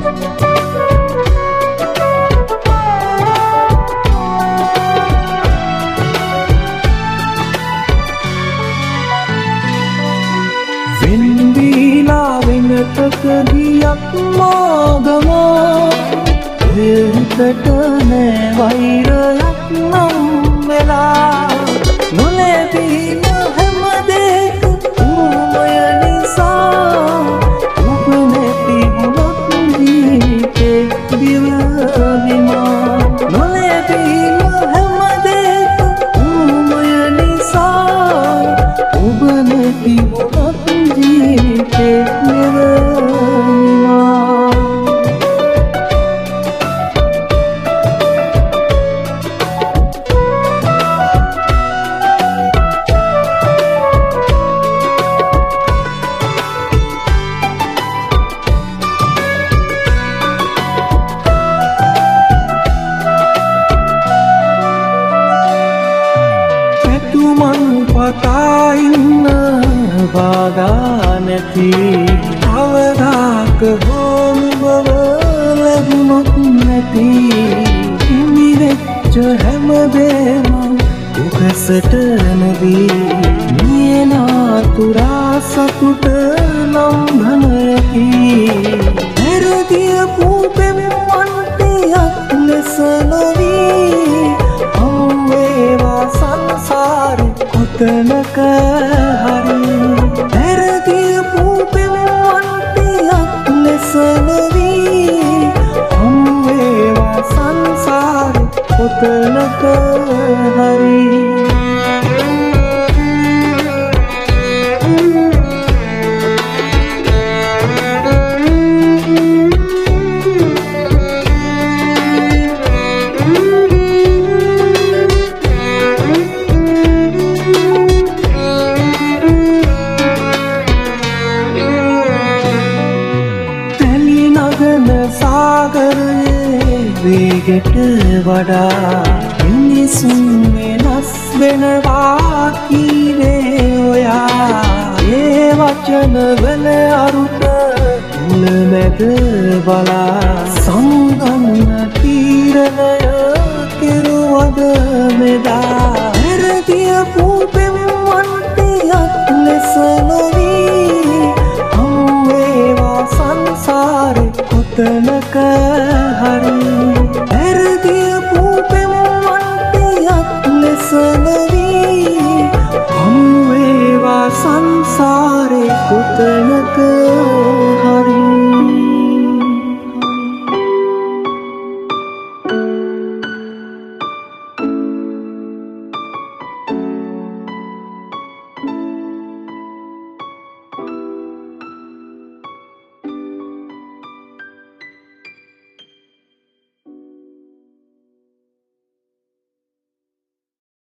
වෙන්වීලා වෙනතක ගියක් මාගම හිතට නෑ වෛරයක් නම් වෙලා නොලැබීම හැම දෙයක උරුමය නිසා ඔබ නැති වුණොත් ජීවිතේ දිවවිමා නොලැබීම හැම දෙයක උරුමය නිසා ඔබ නැති වුණොත් ජීවිතේ දිවවිමා පතා ඉන්න බාධා නැති අවදාක හෝම බව ලැබුණොත් නැති හිමි වෙච්ච හැමදේම උකසට නොදී නියනාතුරා සතුට නම් ධනයකි හැරදිය පූපෙම මන්තියක් ලෙස නොවී හම්වේවා සංසාරේ කොතනක හරි හැරදිය පූපෙම මන්තියක් ලෙස නොවී හම්වේවා සංසාරේ කොතනක හරි සාගරයේ වේගට වඩා මිනිසුන් වෙනස් වෙනවා කීවේ ඔයා ඒ වචන වල අරුත මුලමැද බලා සංගන්න තීරණය කෙරුවද මෙදා හැරදිය පූපෙම් වන්තියක් ලෙස